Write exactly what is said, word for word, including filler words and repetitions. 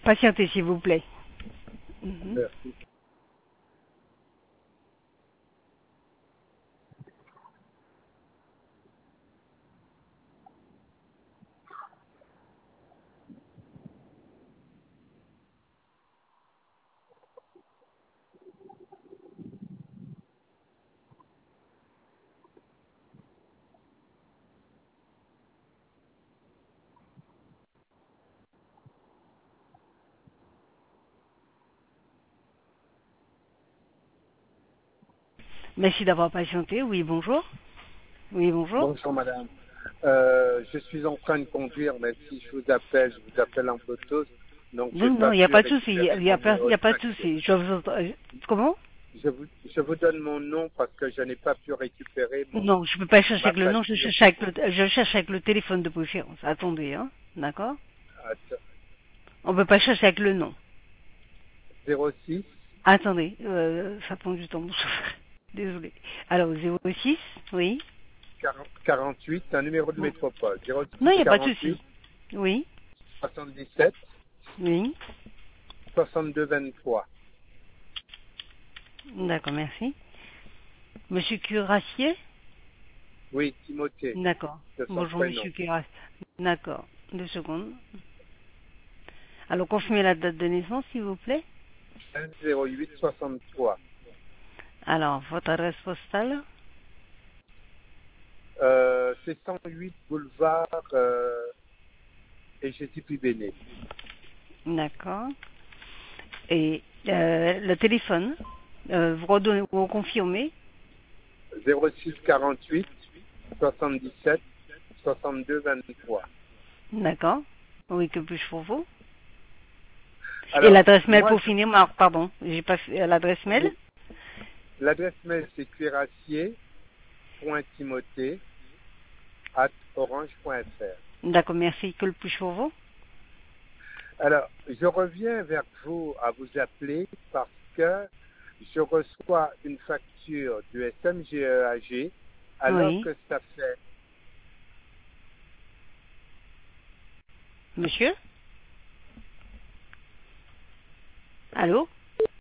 Patientez, s'il vous plaît. Mhm. Merci. Merci d'avoir patienté. Oui, bonjour. Oui, bonjour. Bonjour madame. Euh, je suis en train de conduire, mais si je vous appelle, je vous appelle un peu tôt, donc j'ai Non, non, pas il n'y a pu pas de souci. Il récupérer n'y a, mon pas- numéro y a de pas de facture. souci. Je vous entends- euh, Comment? Je vous, je vous donne mon nom parce que je n'ai pas pu récupérer mon, Non, je ne peux pas chercher ma avec le nom. Je facture. cherche avec le, je cherche avec le téléphone de préférence. Attendez, hein. D'accord? Att- On ne peut pas chercher avec le nom. zéro six Attendez, euh, ça prend du temps. Désolé. Alors, zéro six, oui. quarante-huit, c'est un numéro de Bon. métropole. Non, zéro six il n'y a pas de quarante-huit souci. Oui, soixante-dix-sept oui. soixante-deux vingt-trois. D'accord, merci. Monsieur Curassier? Oui, Timothée, D'accord. c'est son Bonjour, prénom. monsieur Curassier. D'accord. Deux secondes. Alors, confirmez la date de naissance, s'il vous plaît. quinze zéro huit soixante-trois. Alors, votre adresse postale? Euh, c'est cent huit boulevard euh, et je suis plus béné. D'accord. Et euh, le téléphone, euh, vous, redonnez, vous confirmez? zéro six quarante-huit soixante-dix-sept soixante-deux vingt-trois. D'accord. Oui, que puis-je pour vous? Et Alors, l'adresse mail moi, pour finir, Mar- pardon, j'ai pas fait euh, l'adresse je- mail? oui, l'adresse mail c'est cuirassier.timothée at orange.fr. D'accord, merci. Que le puis-je pour vous? Alors, je reviens vers vous à vous appeler parce que je reçois une facture du S M G E A G alors Oui. que ça fait... Monsieur? Allô?